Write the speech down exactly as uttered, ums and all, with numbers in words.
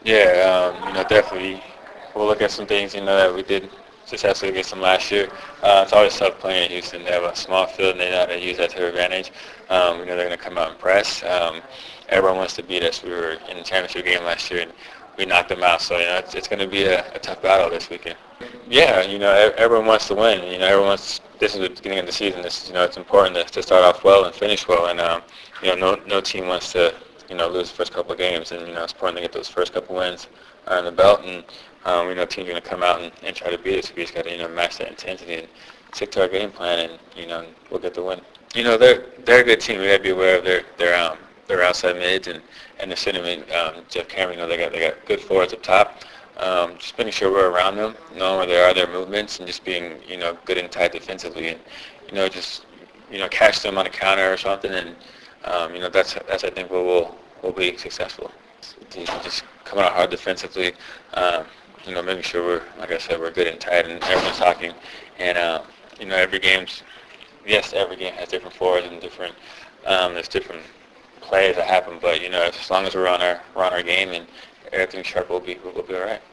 Yeah, um, you know, definitely. We'll look at some things, you know, that we did successfully against them last year. Uh, it's always tough playing in Houston. They have a small field, and they know how to use that to their advantage. Um, you know, they're going to come out and press. Um, everyone wants to beat us. We were in the championship game last year, and we knocked them out. So, you know, it's, it's going to be a, a tough battle this weekend. Yeah, you know, e- everyone wants to win. You know, everyone wants. This is the beginning of the season. This, is, you know, it's important to, to start off well and finish well. And um, you know, no no team wants to, you know, lose the first couple of games. And you know, it's important to get those first couple wins on the belt. And um, you know, teams are going to come out and, and try to beat us. We just got to, you know, match that intensity and stick to our game plan, and you know, we'll get the win. You know, they're they're a good team. We got to be aware of their their um their outside mids and and the center mid. Um, Jeff Cameron, you know, they got they got good forwards up top. Um, just making sure we're around them, knowing where they are, their movements, and just being, you know, good and tight defensively, and you know, just, you know, catch them on a counter or something, and um, you know, that's that's I think where we'll we'll be successful. Just coming out hard defensively, um, you know, making sure we're, like I said, we're good and tight, and everyone's talking, and uh, you know, every game's yes, every game has different forwards and different um, there's different plays that happen, but you know, as long as we're on our we're on our game and everything's sharp, we'll be we'll be all right.